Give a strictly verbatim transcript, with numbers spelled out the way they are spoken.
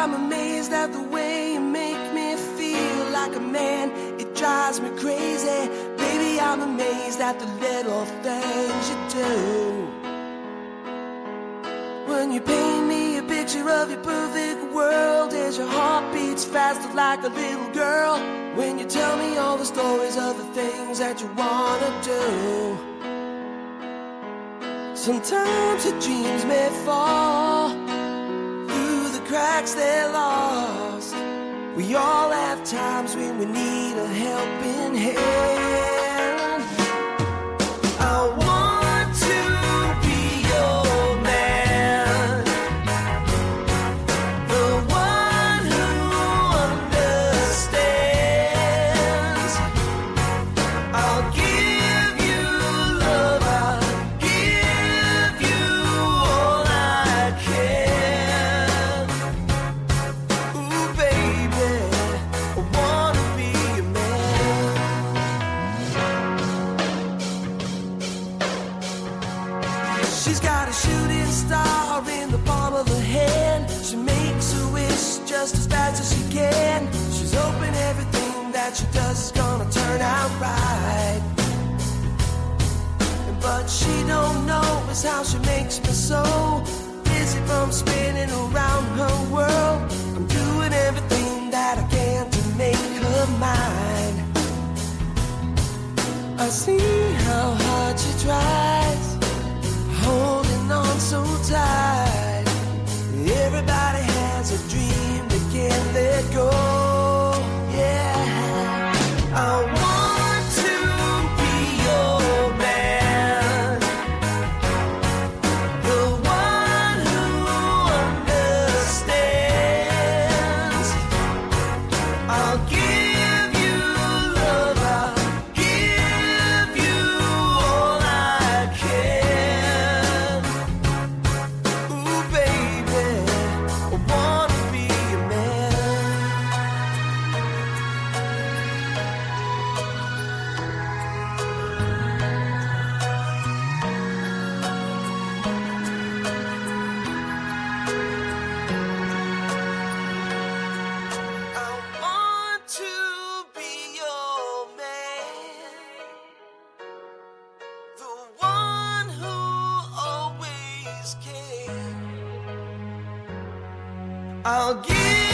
I'm amazed at the way you make me feel like a man. It drives me crazy. Baby, I'm amazed at the little things you do. When you paint me a picture of your perfect world, as your heart beats faster like a little girl. When you tell me all the stories of the things that you wanna do. Sometimes your dreams may fall through the cracks they're lost. We all have times when we need a helping hand. I want to be your man, the one who understands. I'll give you love, I'll give you all I can. Ooh, baby, I wanna be your man. She's got a shooting star in the palm of her hand. She makes a wish just as fast as she can. She's hoping everything that she does is gonna turn out right. But she don't know is how she makes me so busy from spinning around her world. I'm doing everything that I can to make her mine. I see how hard she tries, holding on so tight. Everybody has a dream they can't let go. Yeah, I want to be your man, the one who understands. I'll give you love, I'll give you all I can. Ooh, baby, I wanna be your man. I want to be your man, the one who always cares. I'll give